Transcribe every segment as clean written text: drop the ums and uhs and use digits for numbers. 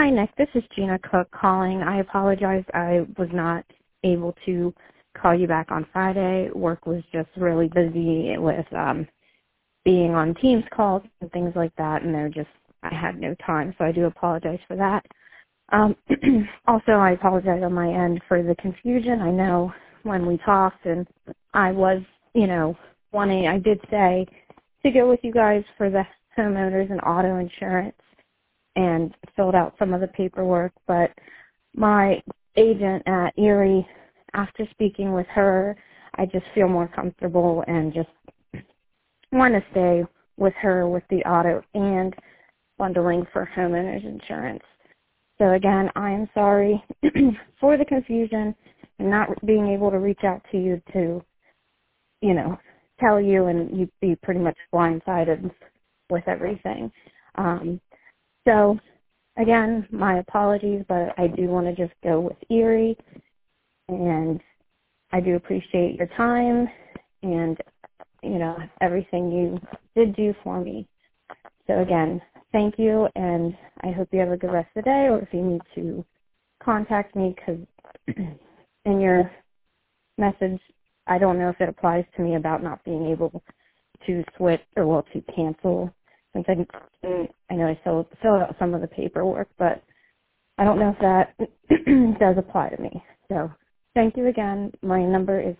Hi, Nick. This is Gina Cook calling. I apologize. I was not able to call you back on Friday. Work was just really busy with being on Teams calls and things like that, and I had no time, so I do apologize for that. Also, I apologize on my end for the confusion. I know when we talked, and I was, I did say to go with you guys for the homeowners and auto insurance and filled out some of the paperwork, but my agent at Erie, after speaking with her, I just feel more comfortable and just want to stay with her with the auto and bundling for homeowners insurance. So again, I am sorry for the confusion and not being able to reach out to you to, tell you, and you'd be pretty much blindsided with everything. So again, my apologies, but I do want to just go with Erie, and I do appreciate your time and, everything you did do for me. So again, thank you, and I hope you have a good rest of the day, or if you need to contact me, because in your message, I don't know if it applies to me about not being able to switch or, to cancel, since I know I filled out some of the paperwork, but I don't know if that does apply to me. So thank you again. My number is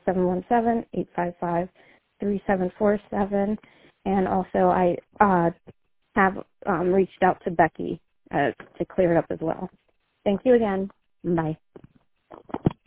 717-855-3747, and also I have reached out to Becky to clear it up as well. Thank you again. Bye.